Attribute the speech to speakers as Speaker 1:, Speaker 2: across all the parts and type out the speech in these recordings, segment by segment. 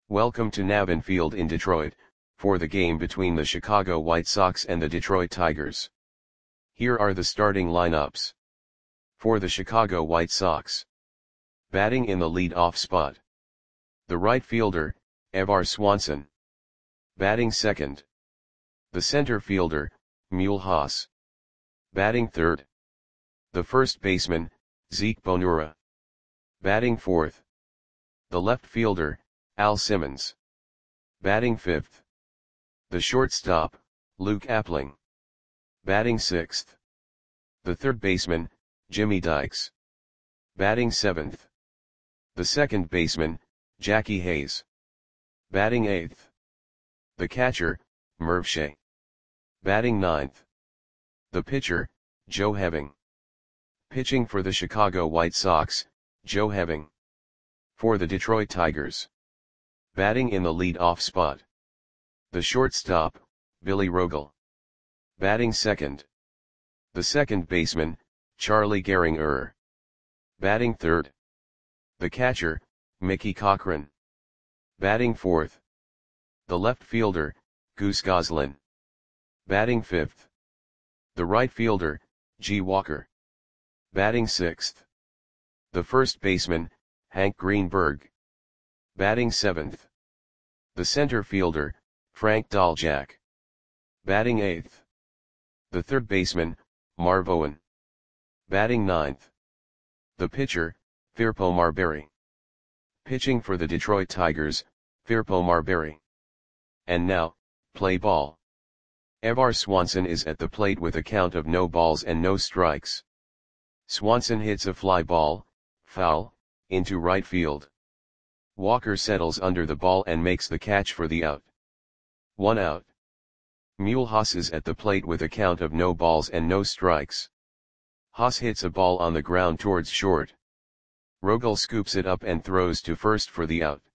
Speaker 1: Welcome to Navin Field in Detroit, for the game between the Chicago White Sox and the Detroit Tigers. Here are the starting lineups. For the Chicago White Sox. Batting in the lead-off spot. The right fielder, Evar Swanson. Batting second. The center fielder, Mule Haas. Batting third. The first baseman, Zeke Bonura. Batting fourth. The left fielder, Al Simmons. Batting fifth. The shortstop, Luke Appling. Batting sixth. The third baseman, Jimmy Dykes. Batting seventh. The second baseman, Jackie Hayes. Batting eighth. The catcher, Merv Shea. Batting ninth. The pitcher, Joe Heving. Pitching for the Chicago White Sox, Joe Heving. For the Detroit Tigers. Batting in the lead-off spot. The shortstop, Billy Rogel. Batting second. The second baseman, Charlie Gehringer. Batting third. The catcher, Mickey Cochrane. Batting fourth. The left fielder, Goose Goslin. Batting fifth. The right fielder, G. Walker. Batting sixth. The first baseman, Hank Greenberg. Batting seventh. The center fielder, Frank Daljak. Batting eighth. The third baseman, Marv Owen. Batting ninth. The pitcher, Firpo Marberry. Pitching for the Detroit Tigers, Firpo Marberry. And now, play ball. Evar Swanson is at the plate with a count of no balls and no strikes. Swanson hits a fly ball, foul, into right field. Walker settles under the ball and makes the catch for the out. 1 out. Mule Haas is at the plate with a count of no balls and no strikes. Haas hits a ball on the ground towards short. Rogel scoops it up and throws to first for the out.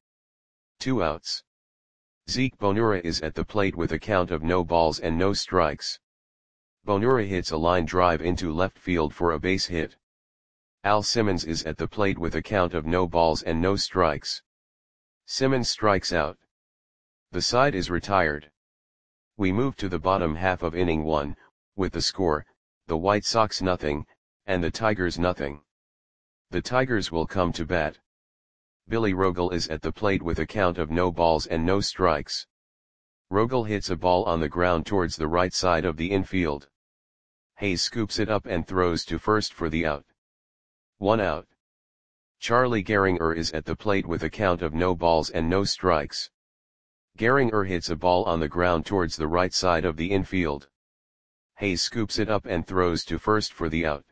Speaker 1: 2 outs. Zeke Bonura is at the plate with a count of no balls and no strikes. Bonura hits a line drive into left field for a base hit. Al Simmons is at the plate with a count of no balls and no strikes. Simmons strikes out. The side is retired. We move to the bottom half of inning 1, with the score, the White Sox nothing, and the Tigers nothing. The Tigers will come to bat. Billy Rogel is at the plate with a count of no balls and no strikes. Rogel hits a ball on the ground towards the right side of the infield. Hayes scoops it up and throws to first for the out. 1 out. Charlie Gehringer is at the plate with a count of no balls and no strikes. Gehringer hits a ball on the ground towards the right side of the infield. Hayes scoops it up and throws to first for the out.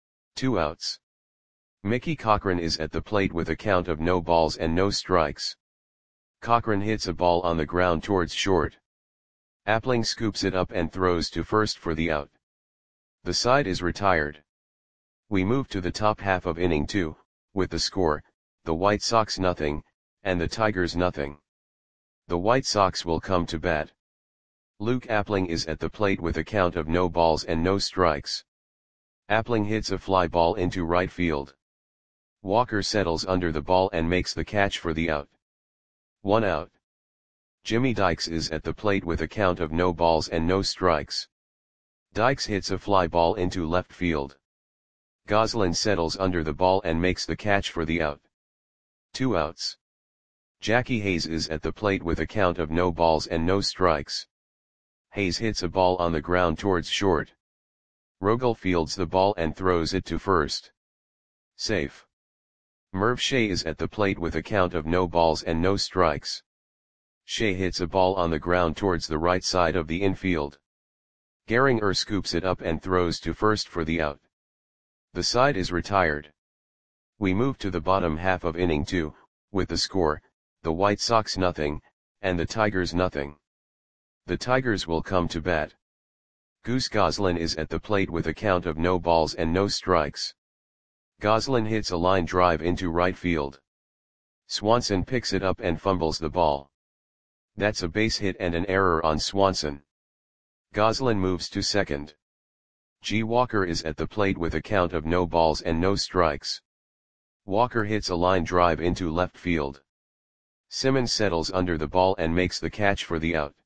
Speaker 1: 2 outs. Mickey Cochrane is at the plate with a count of no balls and no strikes. Cochrane hits a ball on the ground towards short. Appling scoops it up and throws to first for the out. The side is retired. We move to the top half of inning 2, with the score, the White Sox nothing, and the Tigers nothing. The White Sox will come to bat. Luke Appling is at the plate with a count of no balls and no strikes. Appling hits a fly ball into right field. Walker settles under the ball and makes the catch for the out. 1 out. Jimmy Dykes is at the plate with a count of no balls and no strikes. Dykes hits a fly ball into left field. Goslin settles under the ball and makes the catch for the out. 2 outs. Jackie Hayes is at the plate with a count of no balls and no strikes. Hayes hits a ball on the ground towards short. Rogel fields the ball and throws it to first. Safe. Merv Shea is at the plate with a count of no balls and no strikes. Shea hits a ball on the ground towards the right side of the infield. Gehringer scoops it up and throws to first for the out. The side is retired. We move to the bottom half of inning 2, with the score, the White Sox nothing, and the Tigers nothing. The Tigers will come to bat. Goose Goslin is at the plate with a count of no balls and no strikes. Goslin hits a line drive into right field. Swanson picks it up and fumbles the ball. That's a base hit and an error on Swanson. Goslin moves to second. G. Walker is at the plate with a count of no balls and no strikes. Walker hits a line drive into left field. Simmons settles under the ball and makes the catch for the out.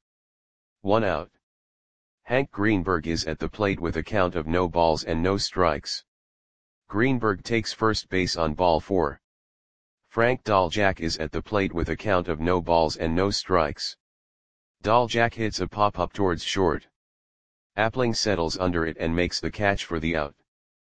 Speaker 1: 1 out. Hank Greenberg is at the plate with a count of no balls and no strikes. Greenberg takes first base on ball 4. Frank Daljak is at the plate with a count of no balls and no strikes. Daljak hits a pop-up towards short. Appling settles under it and makes the catch for the out.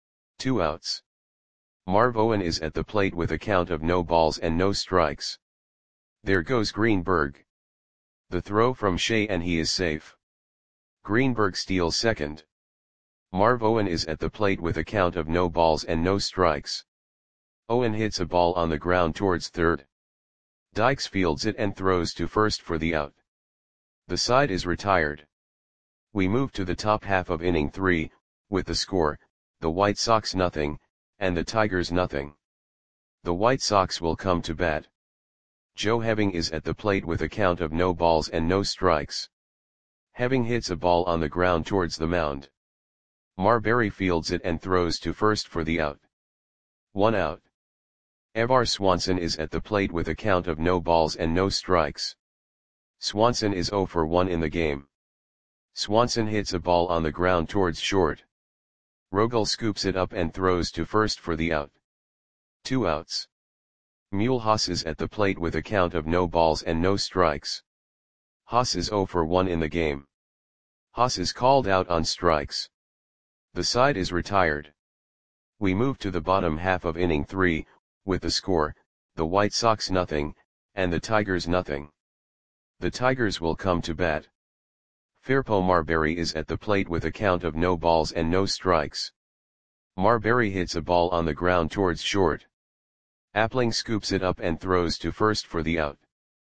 Speaker 1: 2 outs. Marv Owen is at the plate with a count of no balls and no strikes. There goes Greenberg. The throw from Shea and he is safe. Greenberg steals second. Marv Owen is at the plate with a count of no balls and no strikes. Owen hits a ball on the ground towards third. Dykes fields it and throws to first for the out. The side is retired. We move to the top half of inning 3, with the score, the White Sox nothing, and the Tigers nothing. The White Sox will come to bat. Joe Heving is at the plate with a count of no balls and no strikes. Heving hits a ball on the ground towards the mound. Marbury fields it and throws to first for the out. 1 out. Evar Swanson is at the plate with a count of no balls and no strikes. Swanson is 0 for 1 in the game. Swanson hits a ball on the ground towards short. Rogel scoops it up and throws to first for the out. 2 outs. Mulhouse is at the plate with a count of no balls and no strikes. Haas is 0 for 1 in the game. Haas is called out on strikes. The side is retired. We move to the bottom half of inning 3, with the score, the White Sox nothing, and the Tigers nothing. The Tigers will come to bat. Firpo Marbury is at the plate with a count of no balls and no strikes. Marbury hits a ball on the ground towards short. Appling scoops it up and throws to first for the out.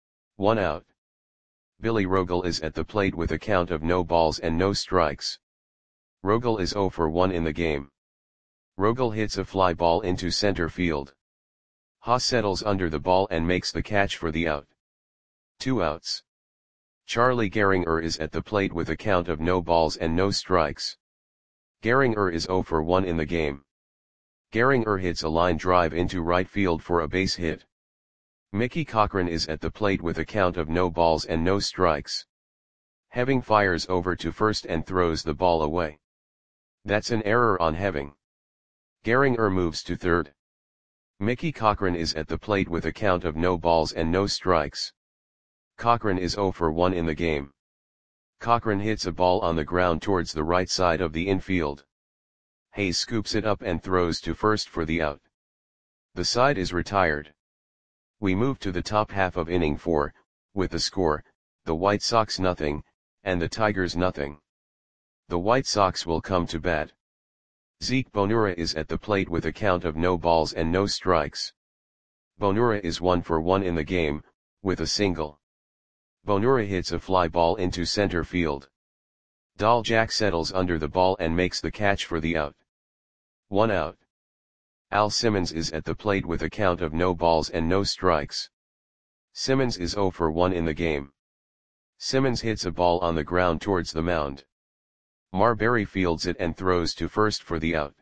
Speaker 1: 1 out. Billy Rogel is at the plate with a count of no balls and no strikes. Rogel is 0 for 1 in the game. Rogel hits a fly ball into center field. Haas settles under the ball and makes the catch for the out. 2 outs. Charlie Gehringer is at the plate with a count of no balls and no strikes. Gehringer is 0 for 1 in the game. Gehringer hits a line drive into right field for a base hit. Mickey Cochran is at the plate with a count of no balls and no strikes. Heving fires over to first and throws the ball away. That's an error on Heving. Gehringer moves to third. Mickey Cochran is at the plate with a count of no balls and no strikes. Cochran is 0 for 1 in the game. Cochran hits a ball on the ground towards the right side of the infield. Hayes scoops it up and throws to first for the out. The side is retired. We move to the top half of inning 4, with the score, the White Sox nothing, and the Tigers nothing. The White Sox will come to bat. Zeke Bonura is at the plate with a count of no balls and no strikes. Bonura is 1 for 1 in the game, with a single. Bonura hits a fly ball into center field. Daljak settles under the ball and makes the catch for the out. 1 out. Al Simmons is at the plate with a count of no balls and no strikes. Simmons is 0 for 1 in the game. Simmons hits a ball on the ground towards the mound. Marbury fields it and throws to first for the out.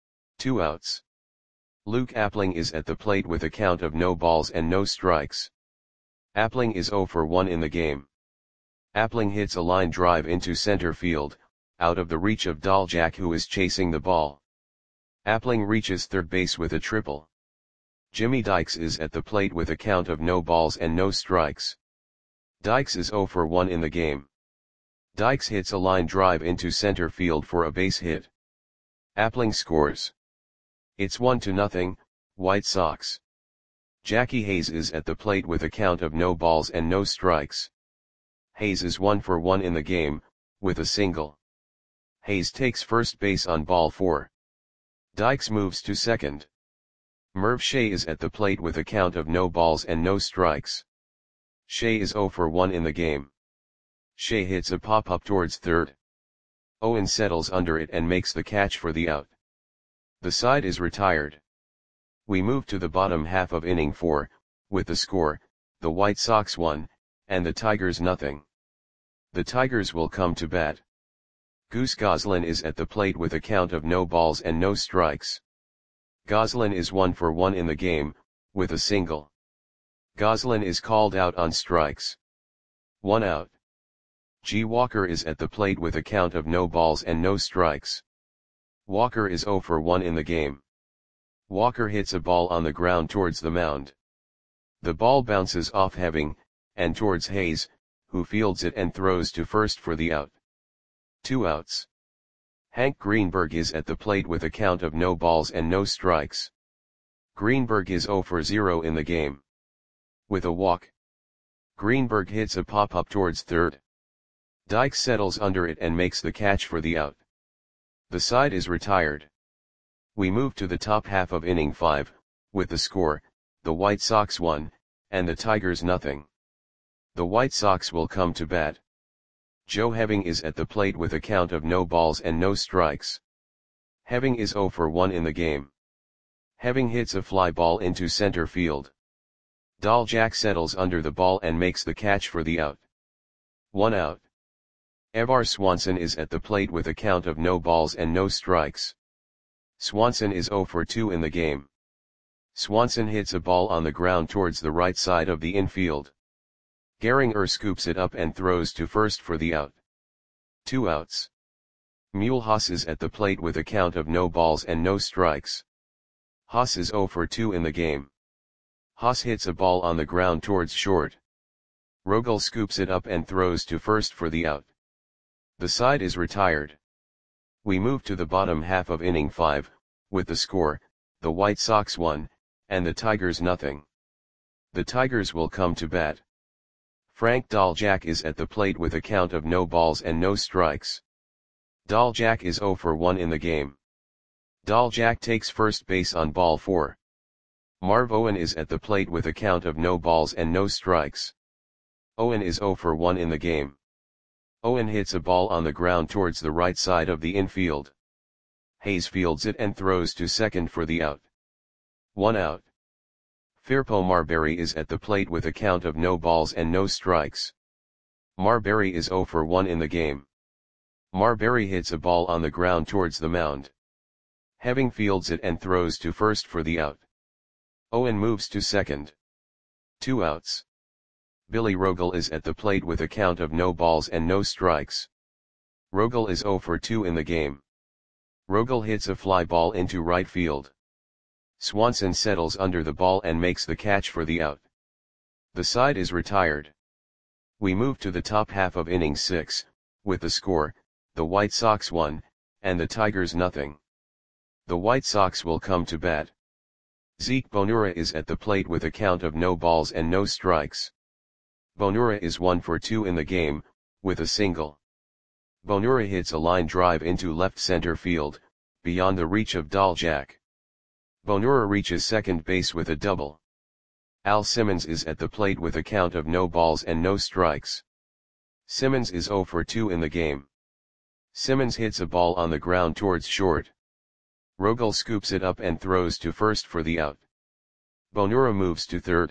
Speaker 1: 2 outs. Luke Appling is at the plate with a count of no balls and no strikes. Appling is 0 for 1 in the game. Appling hits a line drive into center field, out of the reach of Daljak who is chasing the ball. Appling reaches third base with a triple. Jimmy Dykes is at the plate with a count of no balls and no strikes. Dykes is 0 for 1 in the game. Dykes hits a line drive into center field for a base hit. Appling scores. It's 1-0, White Sox. Jackie Hayes is at the plate with a count of no balls and no strikes. Hayes is 1 for 1 in the game, with a single. Hayes takes first base on ball 4. Dykes moves to second. Merv Shea is at the plate with a count of no balls and no strikes. Shea is 0 for 1 in the game. Shea hits a pop-up towards third. Owen settles under it and makes the catch for the out. The side is retired. We move to the bottom half of inning 4, with the score, the White Sox 1, and the Tigers nothing. The Tigers will come to bat. Goose Goslin is at the plate with a count of no balls and no strikes. Goslin is 1 for 1 in the game, with a single. Goslin is called out on strikes. 1 out. G. Walker is at the plate with a count of no balls and no strikes. Walker is 0 for 1 in the game. Walker hits a ball on the ground towards the mound. The ball bounces off Having, and towards Hayes, who fields it and throws to first for the out. 2 outs. Hank Greenberg is at the plate with a count of no balls and no strikes. Greenberg is 0 for 0 in the game. With a walk, Greenberg hits a pop-up towards third. Dykes settles under it and makes the catch for the out. The side is retired. We move to the top half of inning 5, with the score, the White Sox 1, and the Tigers nothing. The White Sox will come to bat. Joe Having is at the plate with a count of no balls and no strikes. Having is 0 for 1 in the game. Having hits a fly ball into center field. Dahljack settles under the ball and makes the catch for the out. 1 out. Evar Swanson is at the plate with a count of no balls and no strikes. Swanson is 0 for 2 in the game. Swanson hits a ball on the ground towards the right side of the infield. Gehringer scoops it up and throws to first for the out. 2 outs. Mulhouse is at the plate with a count of no balls and no strikes. Haas is 0 for 2 in the game. Haas hits a ball on the ground towards short. Rogel scoops it up and throws to first for the out. The side is retired. We move to the bottom half of inning 5, with the score, the White Sox 1, and the Tigers nothing. The Tigers will come to bat. Frank Dahljack is at the plate with a count of no balls and no strikes. Dahljack is 0 for 1 in the game. Dahljack takes first base on ball 4. Marv Owen is at the plate with a count of no balls and no strikes. Owen is 0 for 1 in the game. Owen hits a ball on the ground towards the right side of the infield. Hayes fields it and throws to second for the out. 1 out. Firpo Marberry is at the plate with a count of no balls and no strikes. Marberry is 0 for 1 in the game. Marberry hits a ball on the ground towards the mound. Having fields it and throws to first for the out. Owen moves to second. 2 outs. Billy Rogel is at the plate with a count of no balls and no strikes. Rogel is 0 for 2 in the game. Rogel hits a fly ball into right field. Swanson settles under the ball and makes the catch for the out. The side is retired. We move to the top half of inning 6, with the score, the White Sox 1, and the Tigers nothing. The White Sox will come to bat. Zeke Bonura is at the plate with a count of no balls and no strikes. Bonura is 1 for 2 in the game, with a single. Bonura hits a line drive into left center field, beyond the reach of Dahljack. Bonura reaches second base with a double. Al Simmons is at the plate with a count of no balls and no strikes. Simmons is 0 for 2 in the game. Simmons hits a ball on the ground towards short. Rogel scoops it up and throws to first for the out. Bonura moves to third.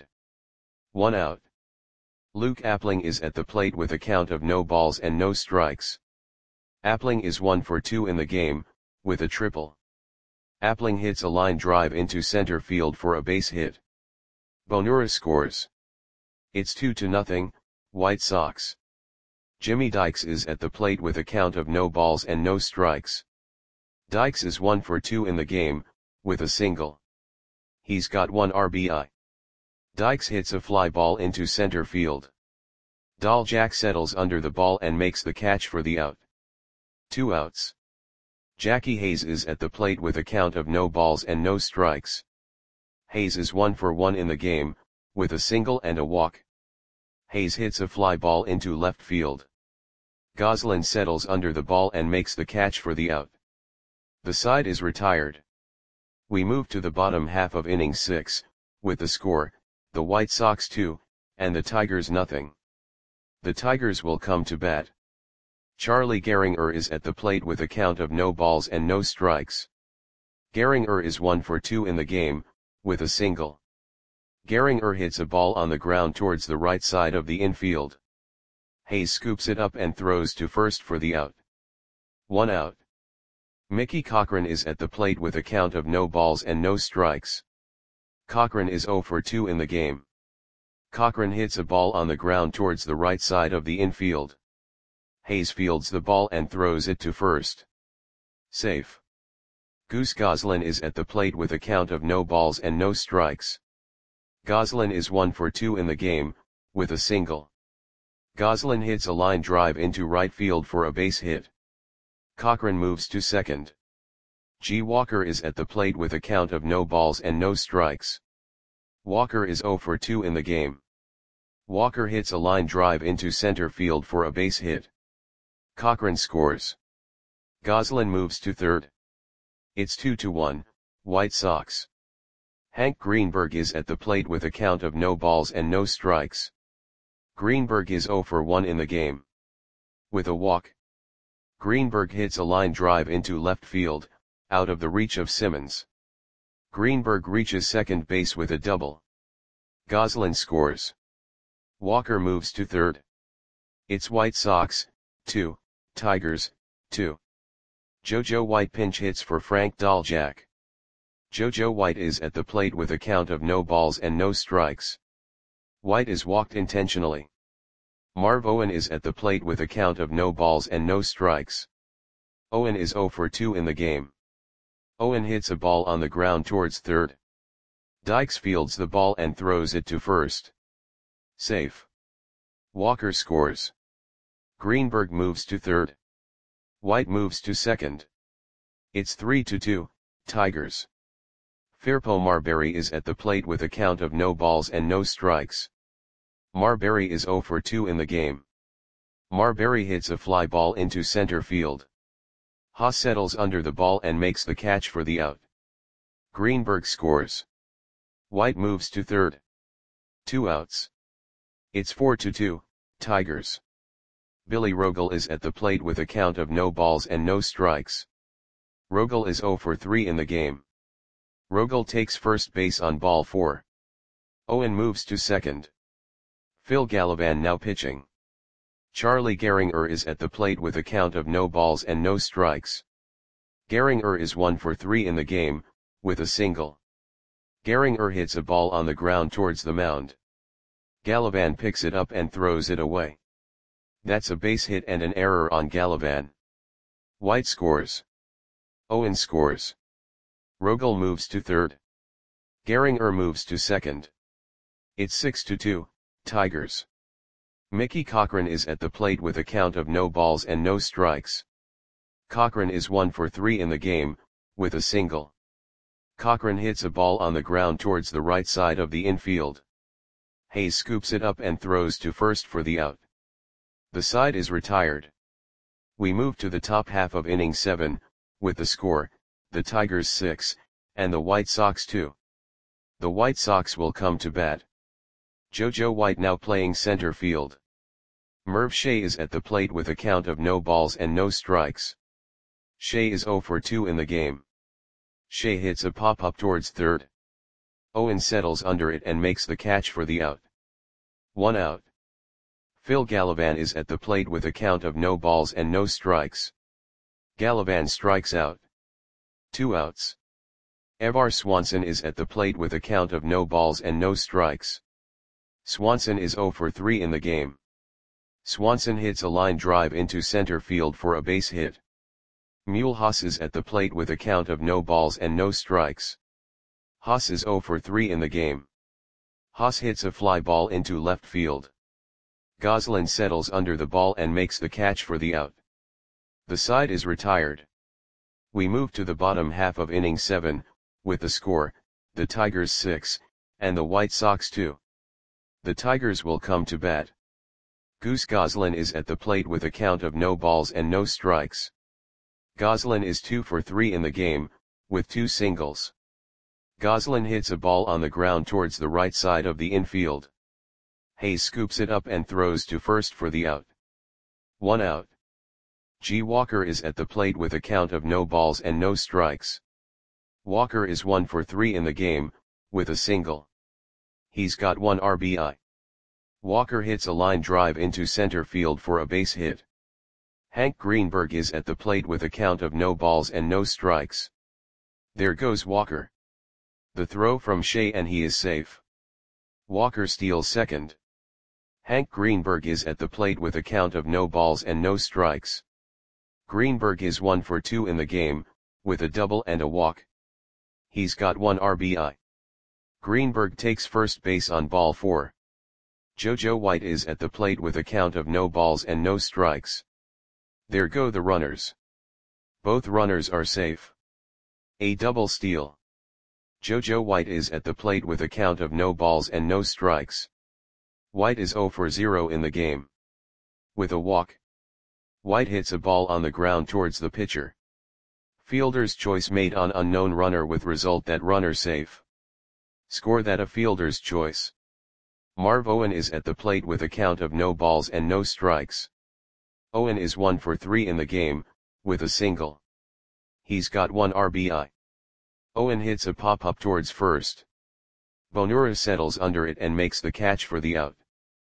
Speaker 1: 1 out. Luke Appling is at the plate with a count of no balls and no strikes. Appling is 1 for 2 in the game, with a triple. Appling hits a line drive into center field for a base hit. Bonura scores. It's 2-0, White Sox. Jimmy Dykes is at the plate with a count of no balls and no strikes. Dykes is 1 for 2 in the game, with a single. He's got 1 RBI. Dykes hits a fly ball into center field. Dahljack settles under the ball and makes the catch for the out. 2 outs. Jackie Hayes is at the plate with a count of no balls and no strikes. Hayes is 1 for 1 in the game, with a single and a walk. Hayes hits a fly ball into left field. Goslin settles under the ball and makes the catch for the out. The side is retired. We move to the bottom half of inning 6, with the score, the White Sox 2, and the Tigers nothing. The Tigers will come to bat. Charlie Gehringer is at the plate with a count of no balls and no strikes. Gehringer is 1 for 2 in the game, with a single. Gehringer hits a ball on the ground towards the right side of the infield. Hayes scoops it up and throws to first for the out. 1 out. Mickey Cochrane is at the plate with a count of no balls and no strikes. Cochrane is 0 for 2 in the game. Cochran hits a ball on the ground towards the right side of the infield. Hayes fields the ball and throws it to first. Safe. Goose Goslin is at the plate with a count of no balls and no strikes. Goslin is 1 for 2 in the game, with a single. Goslin hits a line drive into right field for a base hit. Cochran moves to second. G. Walker is at the plate with a count of no balls and no strikes. Walker is 0 for 2 in the game. Walker hits a line drive into center field for a base hit. Cochran scores. Goslin moves to third. It's 2-1, White Sox. Hank Greenberg is at the plate with a count of no balls and no strikes. Greenberg is 0 for 1 in the game. With a walk, Greenberg hits a line drive into left field, out of the reach of Simmons. Greenberg reaches second base with a double. Goslin scores. Walker moves to third. It's White Sox, 2, Tigers, 2. JoJo White pinch hits for Frank Doljack. JoJo White is at the plate with a count of no balls and no strikes. White is walked intentionally. Marv Owen is at the plate with a count of no balls and no strikes. Owen is 0 for 2 in the game. Owen hits a ball on the ground towards third. Dykes fields the ball and throws it to first. Safe. Walker scores. Greenberg moves to third. White moves to second. It's 3-2, Tigers. Firpo Marbury is at the plate with a count of no balls and no strikes. Marbury is 0 for 2 in the game. Marbury hits a fly ball into center field. Haas settles under the ball and makes the catch for the out. Greenberg scores. White moves to third. 2 outs. It's 4-2, Tigers. Billy Rogel is at the plate with a count of no balls and no strikes. Rogel is 0 for 3 in the game. Rogel takes first base on ball 4. Owen moves to second. Phil Gallivan now pitching. Charlie Gehringer is at the plate with a count of no balls and no strikes. Gehringer is 1 for 3 in the game, with a single. Gehringer hits a ball on the ground towards the mound. Gallivan picks it up and throws it away. That's a base hit and an error on Gallivan. White scores. Owen scores. Rogel moves to third. Gehringer moves to second. It's 6-2, Tigers. Mickey Cochran is at the plate with a count of no balls and no strikes. Cochran is 1 for 3 in the game, with a single. Cochran hits a ball on the ground towards the right side of the infield. Hayes scoops it up and throws to first for the out. The side is retired. We move to the top half of inning 7, with the score, the Tigers 6, and the White Sox 2. The White Sox will come to bat. JoJo White now playing center field. Merv Shea is at the plate with a count of no balls and no strikes. Shea is 0 for 2 in the game. Shea hits a pop-up towards third. Owen settles under it and makes the catch for the out. 1 out. Phil Gallivan is at the plate with a count of no balls and no strikes. Gallivan strikes out. 2 outs. Evar Swanson is at the plate with a count of no balls and no strikes. Swanson is 0 for 3 in the game. Swanson hits a line drive into center field for a base hit. Mule Haas is at the plate with a count of no balls and no strikes. Haas is 0 for 3 in the game. Haas hits a fly ball into left field. Goslin settles under the ball and makes the catch for the out. The side is retired. We move to the bottom half of inning 7, with the score, the Tigers 6, and the White Sox 2. The Tigers will come to bat. Goose Goslin is at the plate with a count of no balls and no strikes. Goslin is 2 for 3 in the game, with 2 singles. Goslin hits a ball on the ground towards the right side of the infield. Hayes scoops it up and throws to first for the out. 1 out. G. Walker is at the plate with a count of no balls and no strikes. Walker is 1 for 3 in the game, with a single. He's got 1 RBI. Walker hits a line drive into center field for a base hit. Hank Greenberg is at the plate with a count of no balls and no strikes. There goes Walker. The throw from Shea and he is safe. Walker steals second. Hank Greenberg is at the plate with a count of no balls and no strikes. Greenberg is 1 for 2 in the game, with a double and a walk. He's got 1 RBI. Greenberg takes first base on ball 4. JoJo White is at the plate with a count of no balls and no strikes. There go the runners. Both runners are safe. A double steal. JoJo White is at the plate with a count of no balls and no strikes. White is 0 for 0 in the game. With a walk. White hits a ball on the ground towards the pitcher. Fielder's choice made on unknown runner with result that runner safe. Score that a fielder's choice. Marv Owen is at the plate with a count of no balls and no strikes. Owen is 1 for 3 in the game, with a single. He's got 1 RBI. Owen hits a pop-up towards first. Bonura settles under it and makes the catch for the out.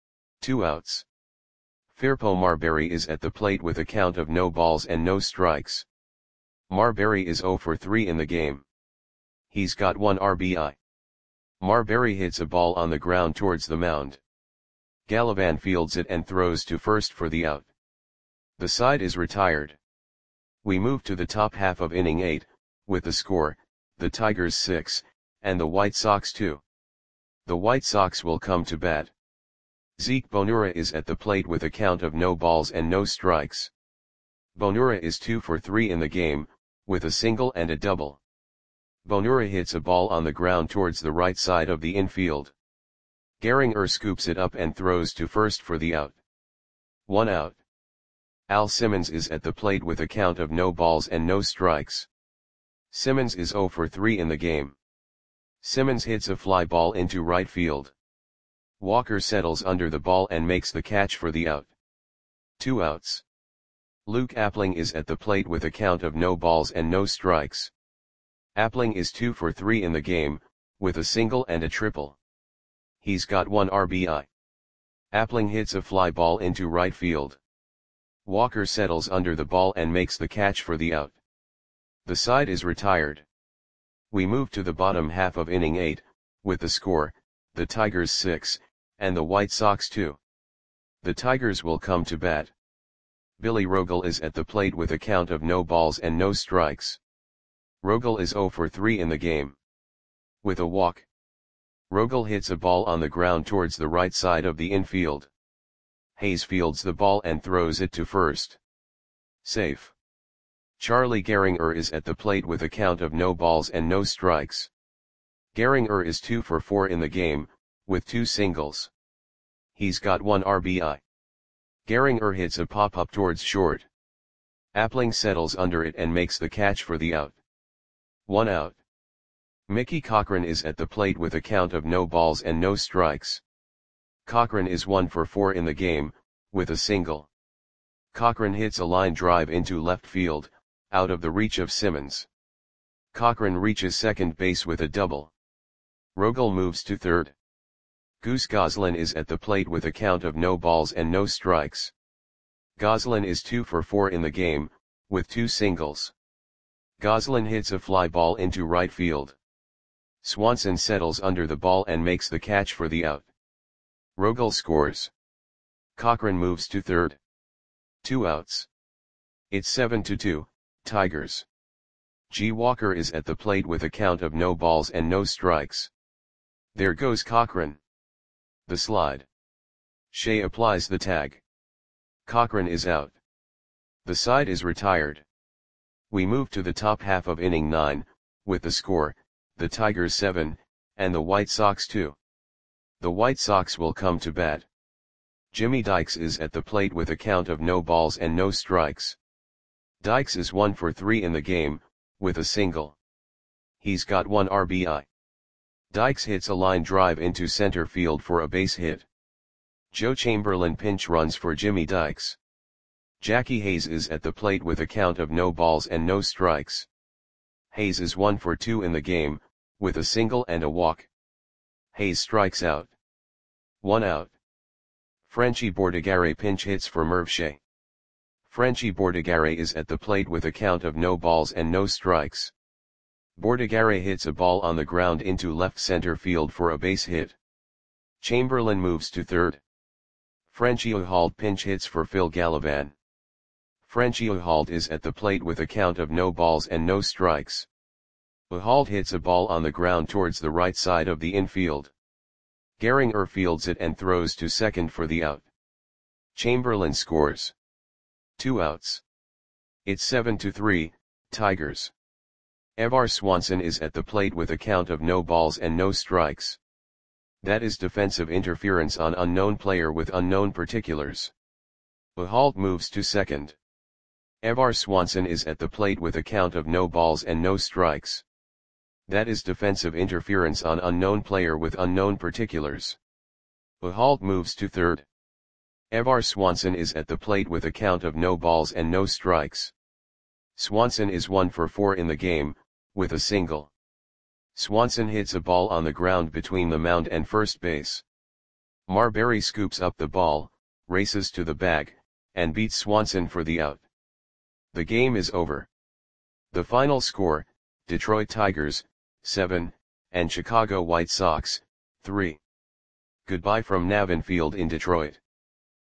Speaker 1: 2 outs. Firpo Marberry is at the plate with a count of no balls and no strikes. Marberry is 0 for 3 in the game. He's got 1 RBI. Marberry hits a ball on the ground towards the mound. Gallivan fields it and throws to first for the out. The side is retired. We move to the top half of inning 8, with the score, the Tigers 6, and the White Sox 2. The White Sox will come to bat. Zeke Bonura is at the plate with a count of no balls and no strikes. Bonura is 2 for 3 in the game, with a single and a double. Bonura hits a ball on the ground towards the right side of the infield. Gehringer scoops it up and throws to first for the out. 1 out. Al Simmons is at the plate with a count of no balls and no strikes. Simmons is 0 for 3 in the game. Simmons hits a fly ball into right field. Walker settles under the ball and makes the catch for the out. 2 outs. Luke Appling is at the plate with a count of no balls and no strikes. Appling is 2 for 3 in the game, with a single and a triple. He's got 1 RBI. Appling hits a fly ball into right field. Walker settles under the ball and makes the catch for the out. The side is retired. We move to the bottom half of inning 8, with the score, the Tigers 6, and the White Sox 2. The Tigers will come to bat. Billy Rogel is at the plate with a count of no balls and no strikes. Rogel is 0 for 3 in the game. With a walk. Rogel hits a ball on the ground towards the right side of the infield. Hayes fields the ball and throws it to first. Safe. Charlie Gehringer is at the plate with a count of no balls and no strikes. Gehringer is 2 for 4 in the game, with 2 singles. He's got 1 RBI. Gehringer hits a pop-up towards short. Appling settles under it and makes the catch for the out. 1 out. Mickey Cochrane is at the plate with a count of no balls and no strikes. Cochrane is 1 for 4 in the game, with a single. Cochrane hits a line drive into left field, out of the reach of Simmons. Cochrane reaches second base with a double. Rogel moves to third. Goose Goslin is at the plate with a count of no balls and no strikes. Goslin is 2 for 4 in the game, with 2 singles. Goslin hits a fly ball into right field. Swanson settles under the ball and makes the catch for the out. Rogel scores. Cochrane moves to third. 2 outs. It's 7-2, Tigers. G. Walker is at the plate with a count of no balls and no strikes. There goes Cochrane. The slide. Shea applies the tag. Cochrane is out. The side is retired. We move to the top half of inning 9, with the score, the Tigers 7, and the White Sox 2. The White Sox will come to bat. Jimmy Dykes is at the plate with a count of no balls and no strikes. Dykes is 1 for 3 in the game, with a single. He's got 1 RBI. Dykes hits a line drive into center field for a base hit. Joe Chamberlain pinch runs for Jimmy Dykes. Jackie Hayes is at the plate with a count of no balls and no strikes. Hayes is 1 for 2 in the game, with a single and a walk. Hayes strikes out. 1 out. Frenchie Bordigare pinch hits for Merv Shea. Frenchie Bordigare is at the plate with a count of no balls and no strikes. Bordigare hits a ball on the ground into left center field for a base hit. Chamberlain moves to third. Frenchie Ahold pinch hits for Phil Gallivan. Frenchie Ahold is at the plate with a count of no balls and no strikes. Ahold hits a ball on the ground towards the right side of the infield. Gehringer fields it and throws to second for the out. Chamberlain scores. 2 outs. It's 7-3, Tigers. Evar Swanson is at the plate with a count of no balls and no strikes. That is defensive interference on unknown player with unknown particulars. Ahold moves to second. Evar Swanson is at the plate with a count of no balls and no strikes. That is defensive interference on unknown player with unknown particulars. Ahold moves to third. Evar Swanson is at the plate with a count of no balls and no strikes. Swanson is 1 for 4 in the game, with a single. Swanson hits a ball on the ground between the mound and first base. Marbury scoops up the ball, races to the bag, and beats Swanson for the out. The game is over. The final score, Detroit Tigers, 7, and Chicago White Sox, 3. Goodbye from Navin Field in Detroit.